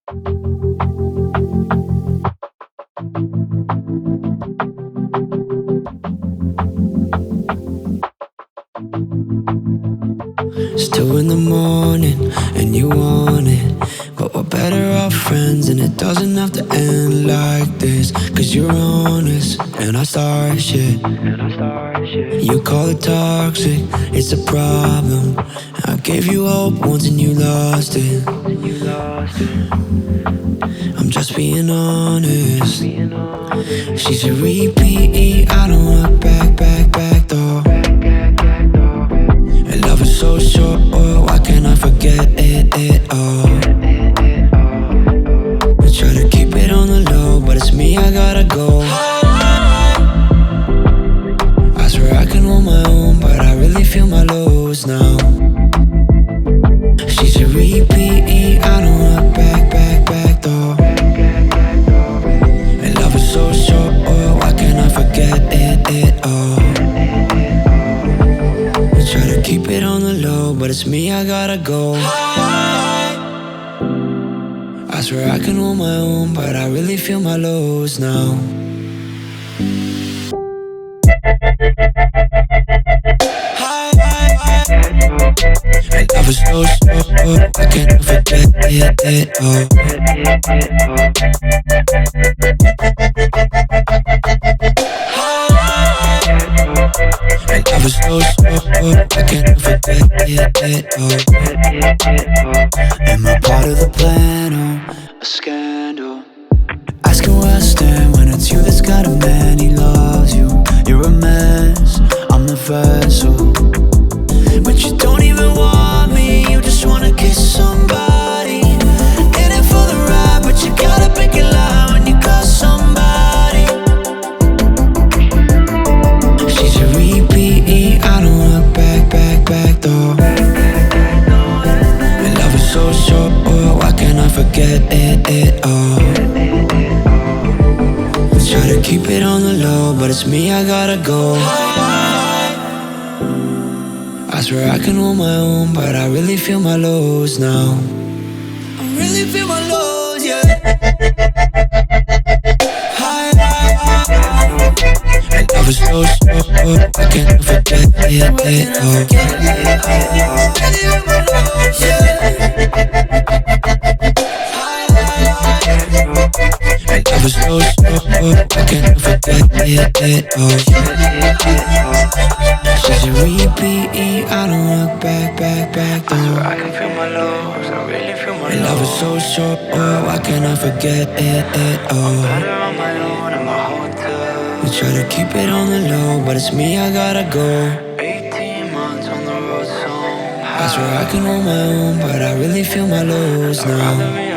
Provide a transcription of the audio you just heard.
It's 2 in the morning and you want it, but we're better off friends and it doesn't have to end like this. Cause you're honest and I start shit. You call it toxic, it's a problem. I gave you hope once and you lost it. I'm just being honest. She's a repeat, I don't look back door. And love is so short, why can't I forget it all? I try to keep it on the low, but it's me, I gotta go. I swear I can hold my own, but I really feel my lows now. She's a repeat, I don't look back door. And love is so short, why can't I forget it all? Try to keep it on the low, but it's me, I gotta go. I swear I can hold my own, but I really feel my lows now. And love is so short, I can't forget it all. And love is so short, I can't forget it all. Am I part of the plan or a scandal? Asking where I stand when it's you that's got a man, he loves you. You're a mess, I'm the vessel. But you don't even want me, you just wanna kiss somebody. In it for the ride, but you gotta pick your line when you call somebody. She's a repeat, I don't look back door. And love is so short, why can't I forget it all? I try to keep it on the low, but it's me, I gotta go. I swear I can hold my own, but I really feel my lows now. I really feel my lows, yeah. And love is so short, I can't forget it all. And love is so short, I can't forget it all. She's a repeat, I don't look back door. I swear I can feel my lows, I really feel my lows. And love is so short, why can't I forget it all? I'm better on my own, I'm a hotel. We try to keep it on the low, but it's me, I gotta go. 18 months on the road, so I swear I can hold my own, but I really feel my lows now.